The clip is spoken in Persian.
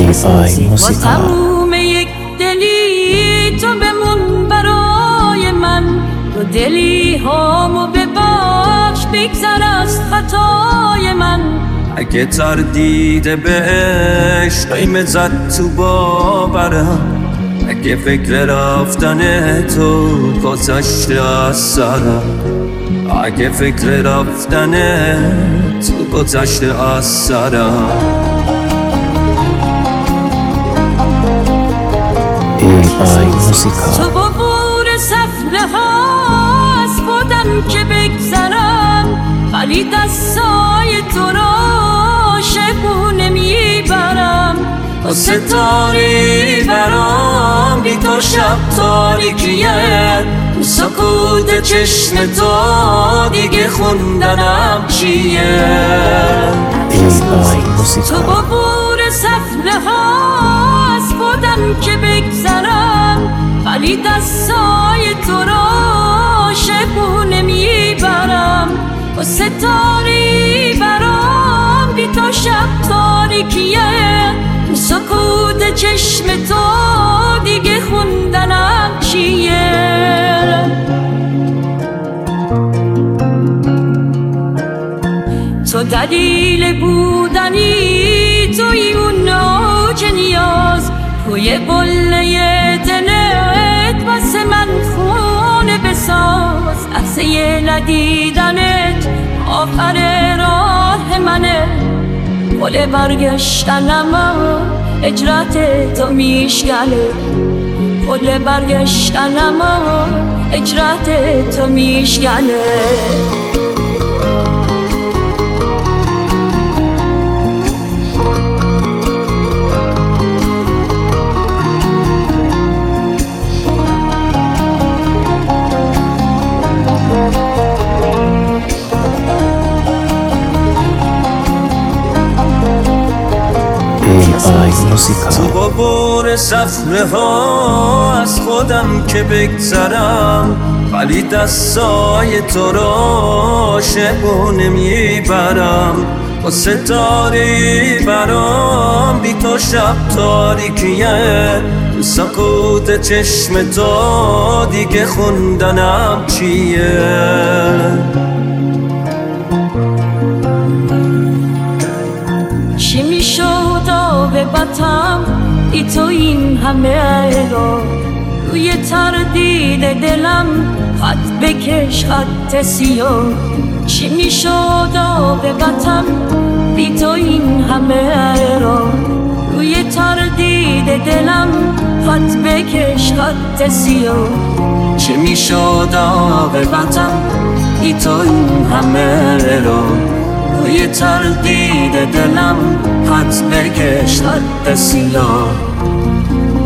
با تموم یک دلی تو بمون برای من، تو دلی هامو ببخش بگذر از خطای من. اگه تردید به عشق زد تو باورم، اگه فکر رفتن تو گذشته از سرم، اگه فکر رفتن تو گذشته از سرم. تو با بور سفله ها از خودم که بگذرم، ولی دستای تو را شبونه میبرم. و ستاری برام بی تو شب تاریکیه، تو سکوت چشم تو دیگه خوندنم چیه. تو با بور سفله ها از خودم که بگذرم، ولی دستای تو را شبونه میبرم. و ستاری برام بی تو شب تاریکیه، سکوت چشم تو دیگه خوندنم چیه. تو دلیل بودنی، توی اون اوج نیاز، توی قله دلت واسه من خونه بساز. لحظه ندیدنت آخر راه منه، پل برگشتنم اجرات تو میشکنه، پل برگشتنم اجرات تو میشکنه. تو با بور سفره ها از خودم که بگذرم، ولی دستای تو را شبونه میبرم. و ستاری برام بی تو شب تاریکیه، تو سکوت چشم تو دیگه خوندنم چیه. چی میشد آقابتم ای تو این همه را، روی تردید دلم خط بکش خط سیاه. چی میشد آقابتم ای تو این همه را، روی تردید دلم خط بکش خط سیاه. چی میشد عاقبتم ای تو این همه را، روی تردید دلم خط بکش خط سیاه.